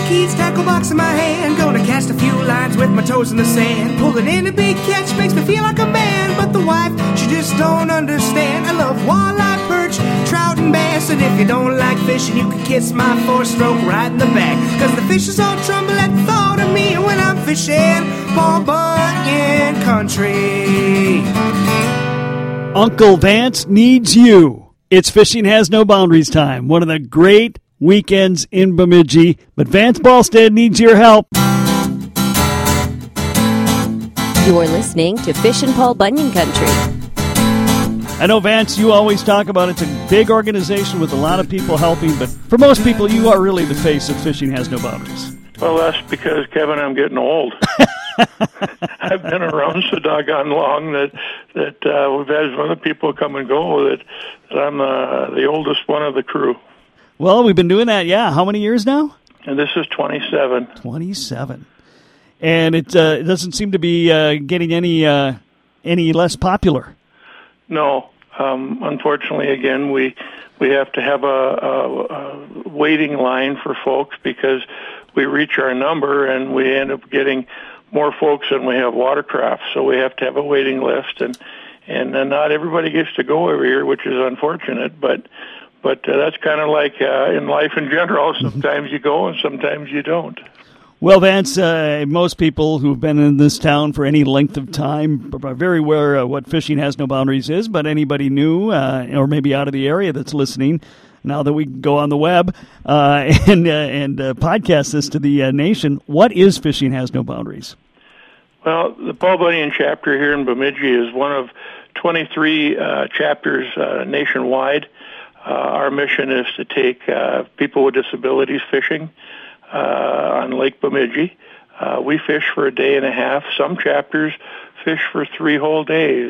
keys, tackle box in my hand. Gonna cast a few lines with my toes in the sand. Pulling in a big catch makes me feel like a man. But the wife, she just don't understand. I love walleye, perch, trout, and bass. And if you don't like fishing, you can kiss my four-stroke right in the back. Cause the fishes all tremble at the thought of me when I'm fishing Paul Bunyan country. Uncle Vance needs you. It's Fishing Has No Boundaries time. One of the great weekends in Bemidji. But Vance Ballstead needs your help. You're listening to Fishin' Paul Bunyan Country. I know, Vance, you always talk about it's a big organization with a lot of people helping, but for most people, you are really the face of Fishing Has No Boundaries. Well, that's because, Kevin, I'm getting old. I've been around so doggone long that we've had some other people come and go that I'm the oldest one of the crew. Well, we've been doing that, yeah. How many years now? And this is 27. 27. And it doesn't seem to be getting any less popular. No. Unfortunately, again, we have to have a waiting line for folks because we reach our number and we end up getting more folks than we have watercraft. So we have to have a waiting list, and not everybody gets to go every year, which is unfortunate. But that's kind of like in life in general. Sometimes you go and sometimes you don't. Well, Vance, most people who've been in this town for any length of time are very aware of what Fishing Has No Boundaries is, but anybody new or maybe out of the area that's listening, now that we can go on the web and podcast this to the nation, what is Fishing Has No Boundaries? Well, the Paul Bunyan chapter here in Bemidji is one of 23 chapters nationwide. Our mission is to take people with disabilities fishing on Lake Bemidji. We fish for a day and a half. Some chapters fish for 3 whole days,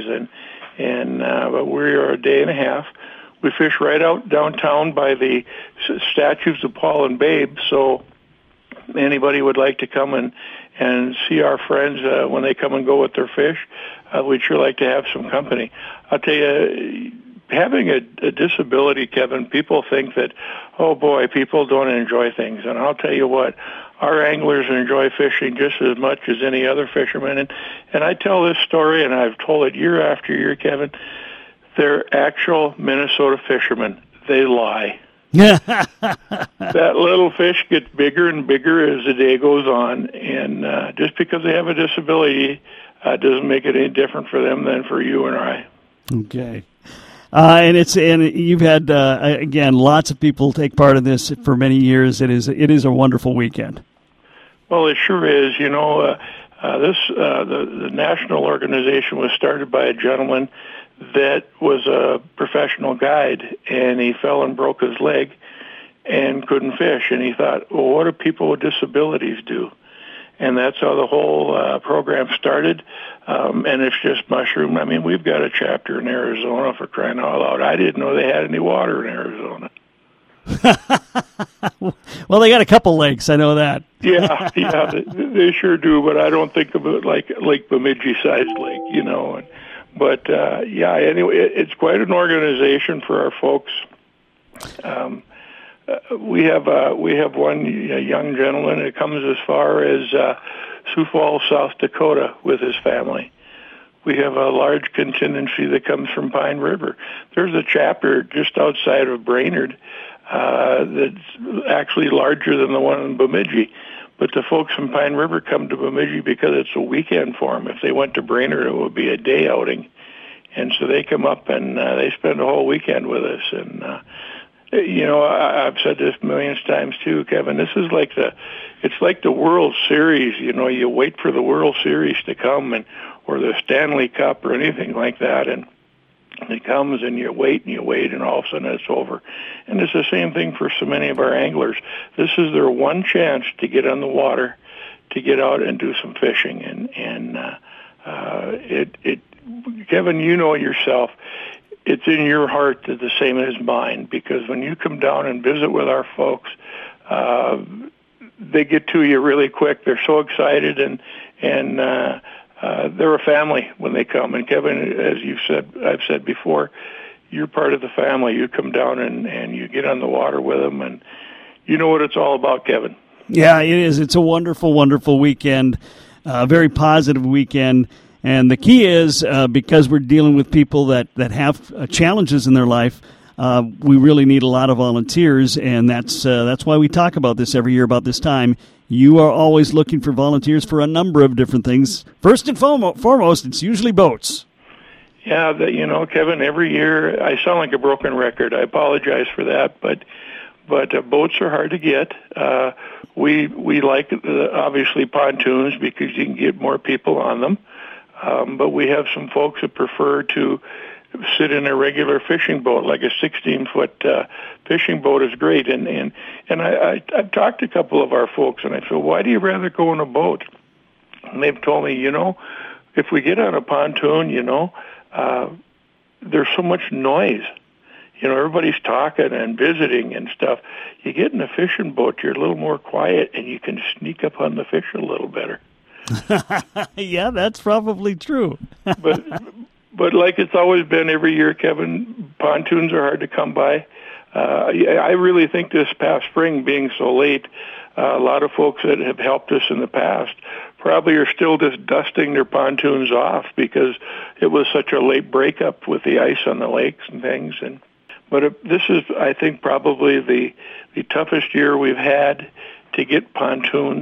but we are a day and a half. We fish right out downtown by the statues of Paul and Babe, so anybody would like to come and see our friends when they come and go with their fish, we'd sure like to have some company. I'll tell you, having a disability, Kevin, people think that, oh boy, people don't enjoy things. And I'll tell you what, our anglers enjoy fishing just as much as any other fisherman. And I tell this story, and I've told it year after year, Kevin, they're actual Minnesota fishermen. They lie. That little fish gets bigger and bigger as the day goes on. And just because they have a disability doesn't make it any different for them than for you and I. Okay. And you've had again lots of people take part in this for many years. It is a wonderful weekend. Well, it sure is. You know, the national organization was started by a gentleman that was a professional guide, and he fell and broke his leg and couldn't fish. And he thought, well, what do people with disabilities do? And that's how the whole program started. And it's just mushroomed. I mean, we've got a chapter in Arizona, for crying out loud. I didn't know they had any water in Arizona. Well, they got a couple lakes. I know that. yeah, they sure do. But I don't think of it like Lake Bemidji-sized lake, you know. Anyway, it's quite an organization for our folks. We have one young gentleman that comes as far as Sioux Falls, South Dakota, with his family. We have a large contingency that comes from Pine River. There's a chapter just outside of Brainerd that's actually larger than the one in Bemidji. But the folks from Pine River come to Bemidji because it's a weekend for them. If they went to Brainerd, it would be a day outing. And so they come up and they spend a whole weekend with us. And, you know, I've said this millions of times too, Kevin. This is like it's like the World Series. You know, you wait for the World Series to come or the Stanley Cup or anything like that. And it comes and you wait, and all of a sudden it's over. And it's the same thing for so many of our anglers. This is their one chance to get on the water, to get out and do some fishing. Kevin, you know yourself, it's in your heart that the same as mine, because when you come down and visit with our folks, they get to you really quick. They're so excited, and they're a family when they come. And Kevin, as I've said before, you're part of the family. You come down and you get on the water with them, and you know what it's all about, Kevin. Yeah, it is. It's a wonderful, wonderful weekend, very positive weekend. And the key is, because we're dealing with people that have challenges in their life, we really need a lot of volunteers, and that's why we talk about this every year about this time. You are always looking for volunteers for a number of different things. First and foremost, it's usually boats. Yeah, Kevin, every year, I sound like a broken record. I apologize for that, but boats are hard to get. We like, obviously, pontoons because you can get more people on them. But we have some folks that prefer to sit in a regular fishing boat, like a 16-foot fishing boat is great. And I've talked to a couple of our folks, and I said, why do you rather go in a boat? And they've told me, if we get on a pontoon, there's so much noise. Everybody's talking and visiting and stuff. You get in a fishing boat, you're a little more quiet, and you can sneak up on the fish a little better. Yeah, that's probably true. But like it's always been every year, Kevin, pontoons are hard to come by. I really think this past spring, being so late, a lot of folks that have helped us in the past probably are still just dusting their pontoons off because it was such a late breakup with the ice on the lakes and things. But this is, I think, probably the toughest year we've had to get pontoons.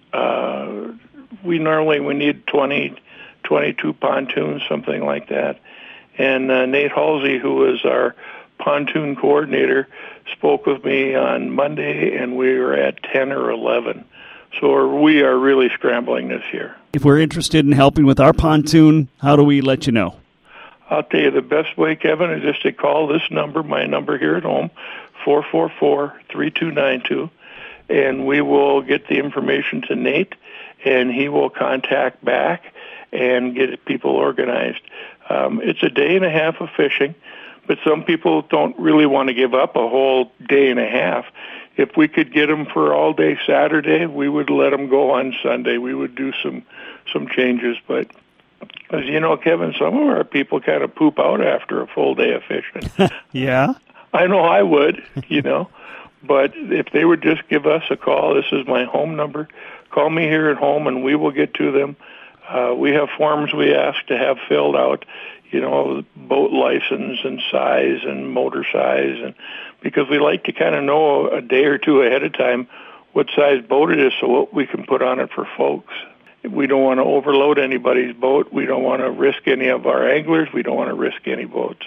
We need 20, 22 pontoons, something like that. And Nate Halsey, who is our pontoon coordinator, spoke with me on Monday, and we were at 10 or 11. So we are really scrambling this year. If we're interested in helping with our pontoon, how do we let you know? I'll tell you the best way, Kevin, is just to call this number, my number here at home, 444-3292, and we will get the information to Nate, and he will contact back and get people organized. It's a day and a half of fishing, but some people don't really want to give up a whole day and a half. If we could get them for all day Saturday, we would let them go on Sunday. We would do some changes, but as you know, Kevin, some of our people kind of poop out after a full day of fishing. Yeah? I know I would, but if they would just give us a call, this is my home number, call me here at home and we will get to them. We have forms we ask to have filled out, boat license and size and motor size, and because we like to kind of know a day or two ahead of time what size boat it is so what we can put on it for folks. We don't want to overload anybody's boat. We don't want to risk any of our anglers. We don't want to risk any boats.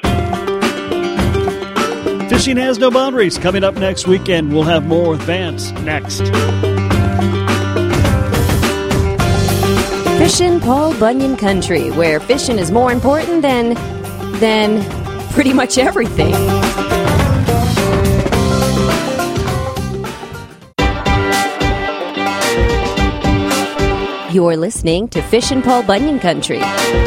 Fishing Has No Boundaries. Coming up next weekend, we'll have more with Vance next. Fishin' Paul Bunyan Country, where fishing is more important than pretty much everything. You're listening to Fishin' Paul Bunyan Country.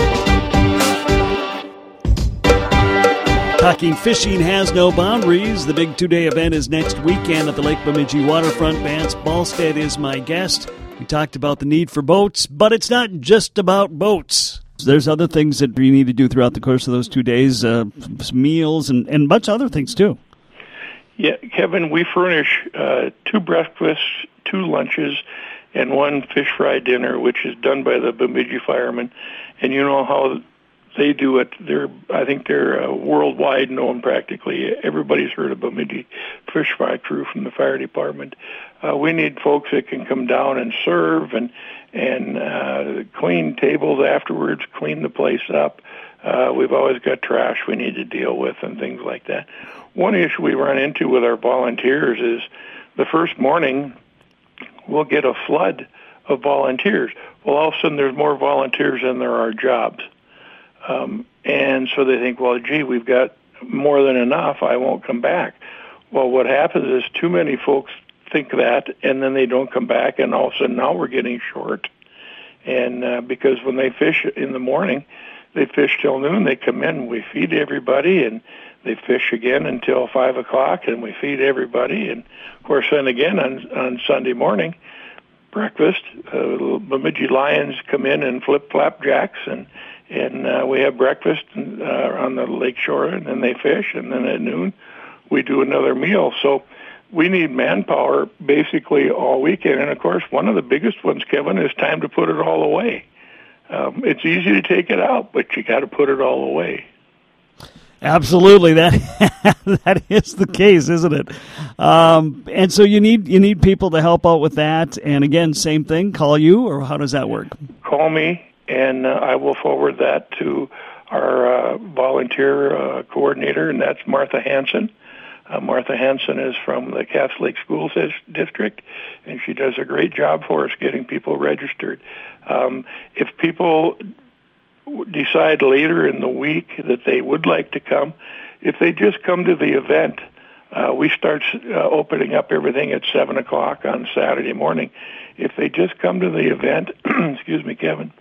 Talking Fishing Has No Boundaries. The big two-day event is next weekend at the Lake Bemidji waterfront. Vance Ballstead is my guest. We talked about the need for boats, but it's not just about boats. There's other things that you need to do throughout the course of those 2 days, some meals and much other things too. Yeah, Kevin, we furnish 2 breakfasts, 2 lunches, and 1 fish fry dinner, which is done by the Bemidji firemen. And you know how they do it. I think they're worldwide known practically. Everybody's heard of Bemidji Fish Fry Crew from the fire department. We need folks that can come down and serve and clean tables afterwards, clean the place up. We've always got trash we need to deal with and things like that. One issue we run into with our volunteers is the first morning we'll get a flood of volunteers. Well, all of a sudden there's more volunteers than there are jobs. And so they think, well, gee, we've got more than enough. I won't come back. Well, what happens is too many folks think that, and then they don't come back, and all of a sudden now we're getting short. And because when they fish in the morning, they fish till noon. They come in, we feed everybody, and they fish again until 5 o'clock, and we feed everybody. And, of course, then again on Sunday morning, breakfast, Bemidji Lions come in and flip flapjacks, and we have breakfast on the lake shore, and then they fish, and then at noon we do another meal. So we need manpower basically all weekend. And, of course, one of the biggest ones, Kevin, is time to put it all away. It's easy to take it out, but you got to put it all away. Absolutely, that is the case, isn't it? And so you need people to help out with that. And again, same thing. Call you, or how does that work? Call me, and I will forward that to our volunteer coordinator, and that's Martha Hansen. Martha Hansen is from the Catholic Schools District, and she does a great job for us getting people registered. If people decide later in the week that they would like to come, if they just come to the event, we start opening up everything at 7 o'clock on Saturday morning. If they just come to the event, excuse me, Kevin,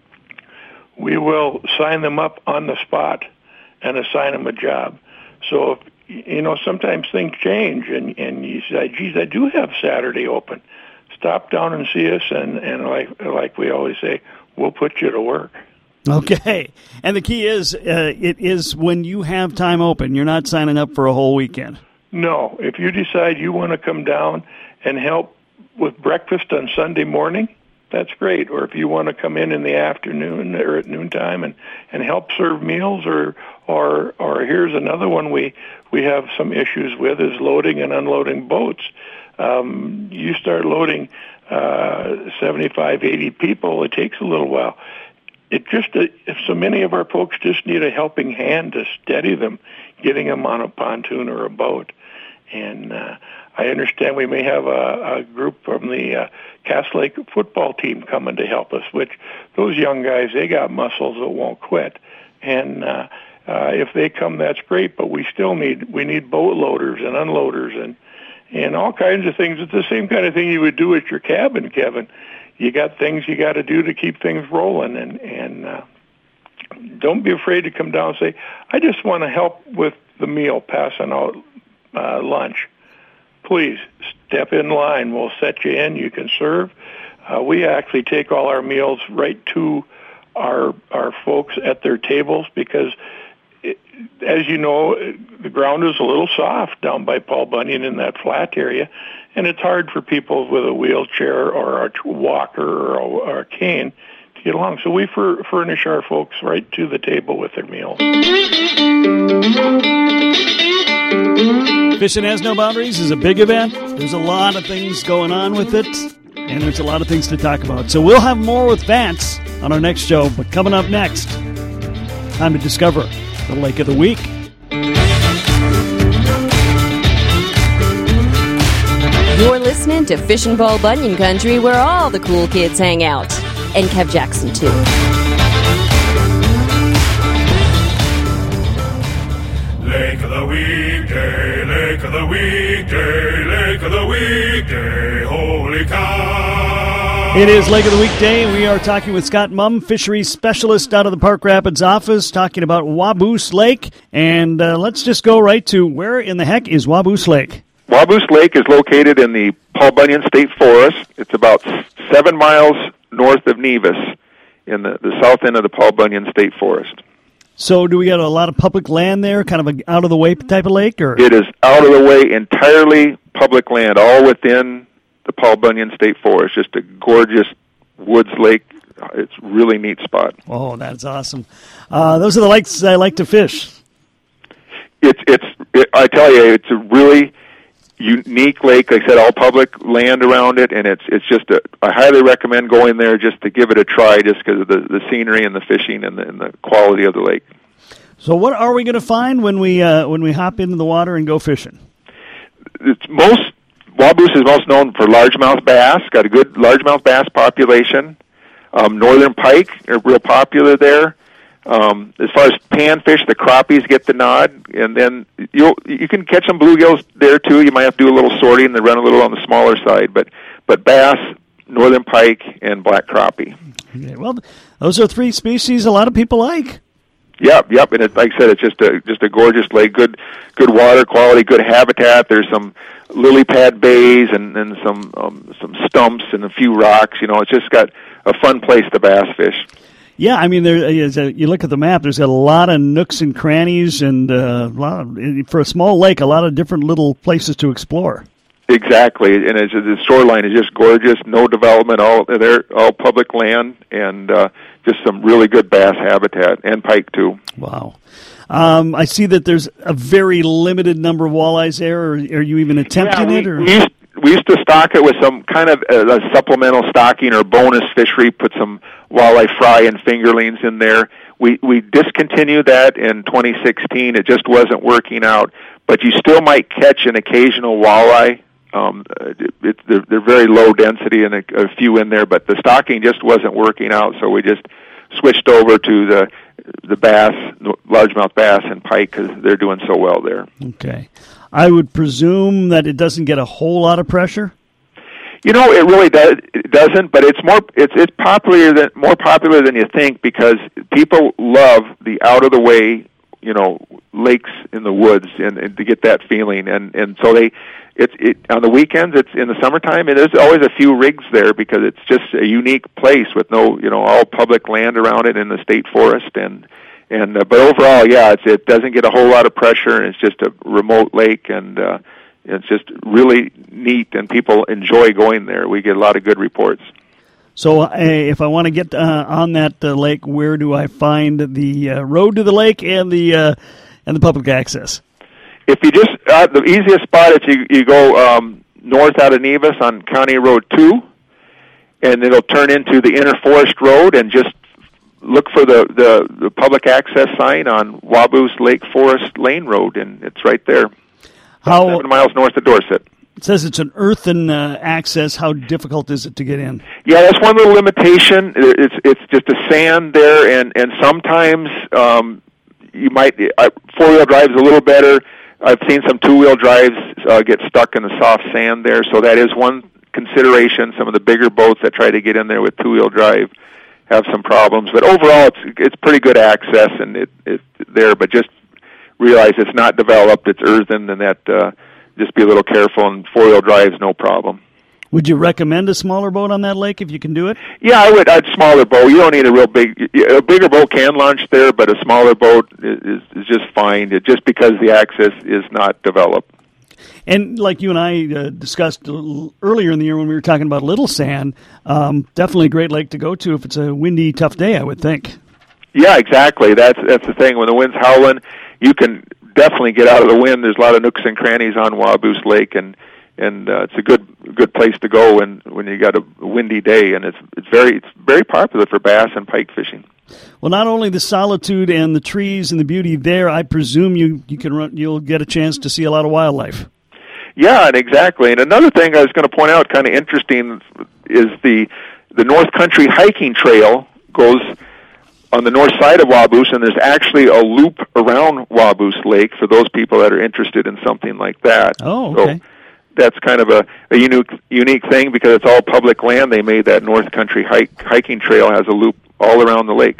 we will sign them up on the spot and assign them a job. So, if, sometimes things change, and you say, geez, I do have Saturday open. Stop down and see us, and like we always say, we'll put you to work. Okay. And the key is, it is when you have time open. You're not signing up for a whole weekend. No. If you decide you want to come down and help with breakfast on Sunday morning, that's great. Or if you want to come in the afternoon or at noontime and help serve meals, or here's another one we have some issues with, is loading and unloading boats. You start loading 75, 80 people, it takes a little while. If so many of our folks just need a helping hand to steady them, getting them on a pontoon or a boat. And I understand we may have a group from the Cass Lake football team coming to help us, which those young guys, they got muscles that won't quit. And if they come, that's great, but we need boat loaders and unloaders and all kinds of things. It's the same kind of thing you would do at your cabin, Kevin. You got things you got to do to keep things rolling, and don't be afraid to come down and say, I just want to help with the meal, passing out lunch. Please step in line. We'll set you in. You can serve. We actually take all our meals right to our folks at their tables because, as you know, the ground is a little soft down by Paul Bunyan in that flat area, and it's hard for people with a wheelchair or a walker or a cane to get along. So we furnish our folks right to the table with their meals. Fishing Has No Boundaries is a big event. There's a lot of things going on with it, and there's a lot of things to talk about. So we'll have more with Vance on our next show, but coming up next, time to discover the Lake of the Week. You're listening to Fishin' Paul Bunyan Country, where all the cool kids hang out. And Kev Jackson, too. Lake of the Weekday, Lake of the Weekday, Lake of the Weekday, holy cow. It is Lake of the Weekday. We are talking with Scott Mumm, fisheries specialist out of the Park Rapids office, talking about Waboose Lake. And let's just go right to, where in the heck is Waboose Lake? Waboose Lake is located in the Paul Bunyan State Forest. It's about 7 miles north of Nevis in the south end of the Paul Bunyan State Forest. So do we got a lot of public land there, kind of an out-of-the-way type of lake? Or it is out-of-the-way, entirely public land, all within the Paul Bunyan State Forest. Just a gorgeous woods lake. It's a really neat spot. Oh, that's awesome. Those are the lakes I like to fish. I tell you, it's a really unique lake. Like I said, all public land around it, and it's just I highly recommend going there just to give it a try, just because of the scenery and the fishing and the quality of the lake. So, what are we going to find when we hop into the water and go fishing? Waboose is most known for largemouth bass. Got a good largemouth bass population. Northern pike are real popular there. As far as panfish, the crappies get the nod, and then you can catch some bluegills there too. You might have to do a little sorting and run a little on the smaller side, but bass, northern pike, and black crappie. Okay, well, those are three species a lot of people like. Yep, and like I said, it's just a gorgeous lake, good water quality, good habitat. There's some lily pad bays and some stumps and a few rocks. It's just got a fun place to bass fish. Yeah, I mean, you look at the map, there's got a lot of nooks and crannies, and for a small lake, a lot of different little places to explore. Exactly, and the shoreline is just gorgeous. No development, all public land, and just some really good bass habitat and pike too. Wow. I see that there's a very limited number of walleyes there. Or are you even attempting it? Or? We used to stock it with some kind of a supplemental stocking or bonus fishery, put some walleye fry and fingerlings in there. We discontinued that in 2016. It just wasn't working out. But you still might catch an occasional walleye. They're very low density and a few in there, but the stocking just wasn't working out, so we just switched over to the bass, largemouth bass and pike, because they're doing so well there. Okay. I would presume that it doesn't get a whole lot of pressure? You know, it really doesn't, but it's more popular than you think, because people love the out-of-the-way, lakes in the woods, and to get that feeling, and so it's on the weekends. It's in the summertime, and there's always a few rigs there because it's just a unique place with no, all public land around it in the state forest, but overall, yeah, it doesn't get a whole lot of pressure, and it's just a remote lake, and it's just really neat, and people enjoy going there. We get a lot of good reports. So if I want to get on that lake, where do I find the road to the lake and the public access? If you just the easiest spot is you go north out of Nevis on County Road 2, and it'll turn into the Inner Forest Road, and just look for the public access sign on Waboos Lake Forest Lane Road, and it's right there. 7 miles north of Dorset. It says it's an earthen access. How difficult is it to get in? Yeah, that's one little limitation. It's just a sand there, and sometimes you might 4-wheel drive's a little better. I've seen some 2-wheel drives get stuck in the soft sand there, so that is one consideration. Some of the bigger boats that try to get in there with 2-wheel drive have some problems, but overall it's pretty good access, and it's there. But just realize it's not developed; it's earthen, and that. Just be a little careful, and 4-wheel drive is no problem. Would you recommend a smaller boat on that lake if you can do it? Yeah, I would. I'd smaller boat. You don't need a real big. A bigger boat can launch there, but a smaller boat is just fine. Just because the access is not developed. And like you and I discussed earlier in the year when we were talking about Little Sand, definitely a great lake to go to if it's a windy, tough day, I would think. Yeah, exactly. That's the thing. When the wind's howling, you can definitely get out of the wind. There's a lot of nooks and crannies on Waboos Lake, and it's a good place to go when you got a windy day, and it's very popular for bass and pike fishing. Well, not only the solitude and the trees and the beauty there, I presume you'll get a chance to see a lot of wildlife. Yeah, and exactly. And another thing I was going to point out, kind of interesting, is the North Country hiking trail goes on the north side of Waboos, and there's actually a loop around Waboos Lake for those people that are interested in something like that. Oh, okay. So that's kind of a unique thing, because it's all public land. They made that North Country hiking trail has a loop all around the lake.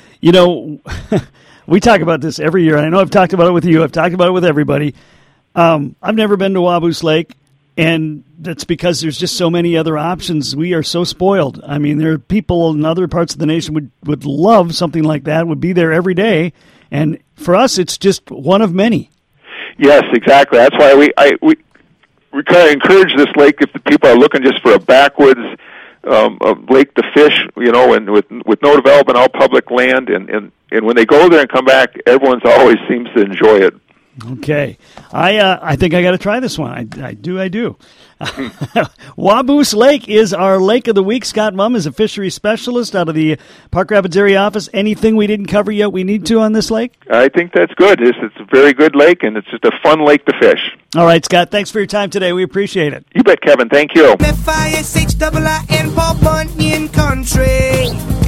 We talk about this every year, and I know I've talked about it with you. I've talked about it with everybody. I've never been to Waboos Lake, and that's because there's just so many other options. We are so spoiled. I mean, there are people in other parts of the nation would love something like that, would be there every day. And for us, it's just one of many. Yes, exactly. That's why we kind of encourage this lake if the people are looking just for a backwoods lake to fish, and with no development, all public land. And when they go there and come back, everyone's always seems to enjoy it. Okay. I think I got to try this one. I do. Waboos Lake is our Lake of the Week. Scott Mumm is a fisheries specialist out of the Park Rapids area office. Anything we didn't cover yet we need to on this lake? I think that's good. It's a very good lake, and it's just a fun lake to fish. All right, Scott. Thanks for your time today. We appreciate it. You bet, Kevin. Thank you. F-I-S-H-I-I-N, Paul Bunyan Country.